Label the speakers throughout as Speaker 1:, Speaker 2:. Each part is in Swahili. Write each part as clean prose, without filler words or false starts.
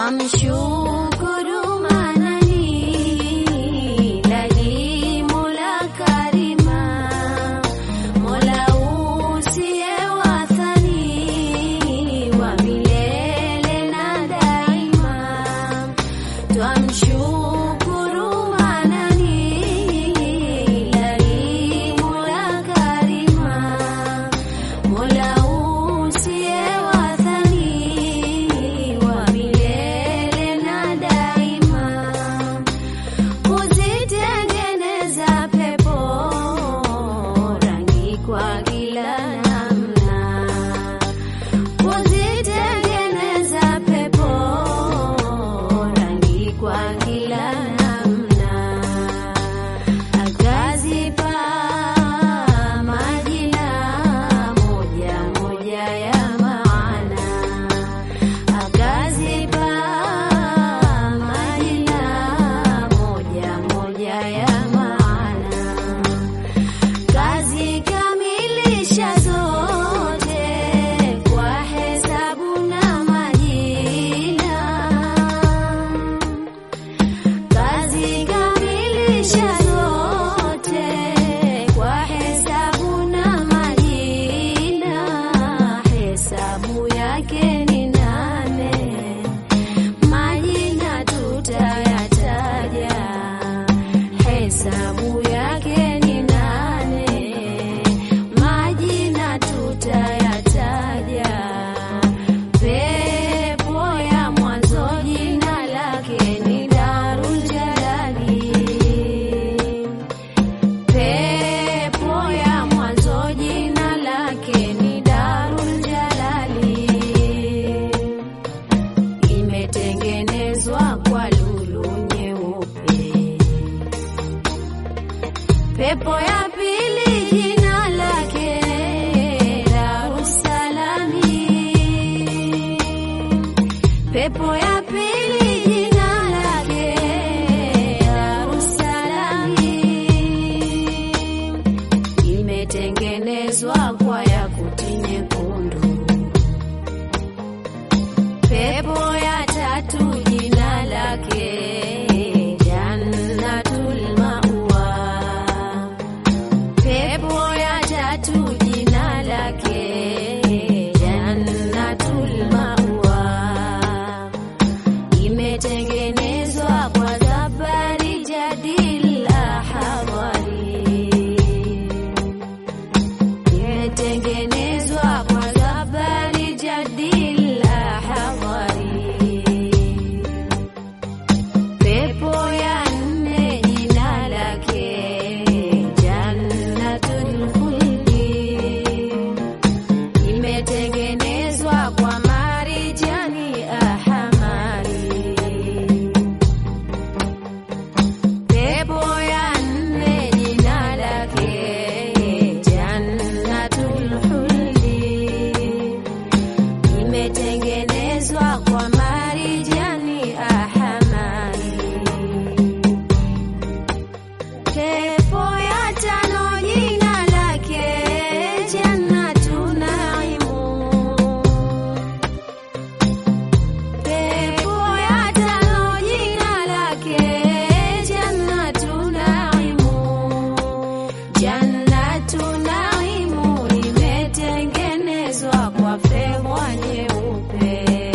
Speaker 1: twamshukuru Manani, Ilahi Mola Karima, Mola usiye wathani, wa milele na daima. Twamshukuru Manani, Ilahi Mola Karima, Mola usiye wathani, wa milele na daima. Kuzitengeneza pepo rangi kwa kila namna, kuzitengeneza pepo rangi kwa kila namna. Akazipa majina moja moja ya maana, akazipa majina moja moja ya maana. Kazikamilisha zote kwa hesabu na majina, kazikamilisha zote kwa hesabu na majina. Hesabu yake ni 8, majina tutayataja. Hesabu yake ni 8, majina tutayataja. Pepo ya mwanzo jina lake ni Darul Jalali, pepo ya mwanzo jina lake ni Darul Jalali. Imetengenezwa kwa lulu nyeupe. Pepo ya pili jina lake Darussalami, pepo ya pili jina lake Darussalami. Imetengenezwa kwa yakuti nyekundu. Pepo ya tatu jina lake Jannatul Mawa, pepo ya tatu jina lake Jannatul Mawa. Imetengenezwa kwa Zabari Jadil Ahadhari, imetengenezwa kwa Zabari Jadil Ahadhari. Pepo ya 4 jina lake Jannatul Khuldi, imetengenezwa kwa Marijani Ahmari. Pepo ya 4 jina lake Jannatul Khuldi, imetengenezwa kwa Marijani Ahmari. Pepo ya 5 jina lake Jannatun Naimu, pepo ya 5 jina lake Jannatun Naimu. Jannatun Naimu imetengenezwa kwa fedha nyeupe.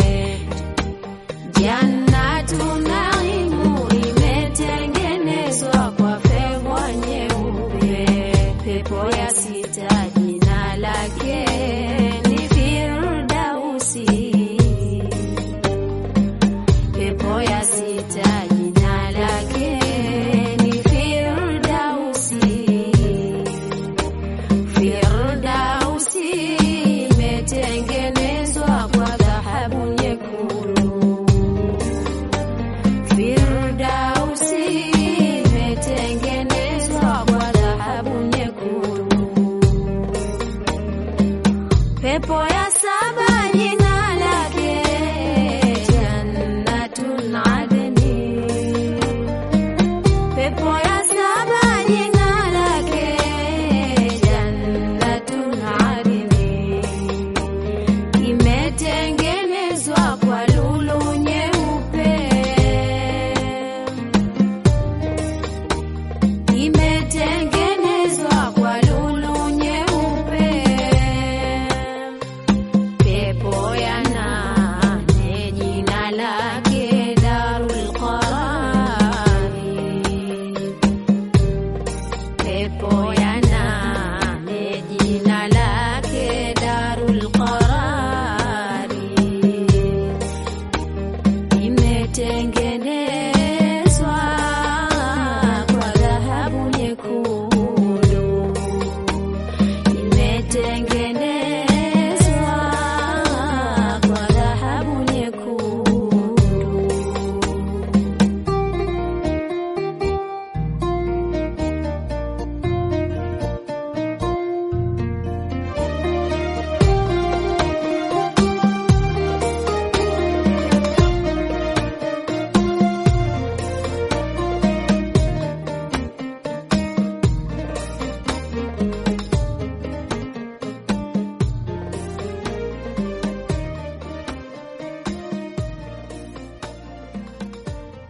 Speaker 1: Jannatun Naimu imetengenezwa kwa fedha nyeupe. Pepo ya 6 jina lake ni Firdausi, pepo ya 6 jina lake ni Firdausi. Firdausi imetengenezwa kwa dhahabu nyekundu. Firdausi imetengenezwa kwa dhahabu nyekundu. Pepo ya 7 jina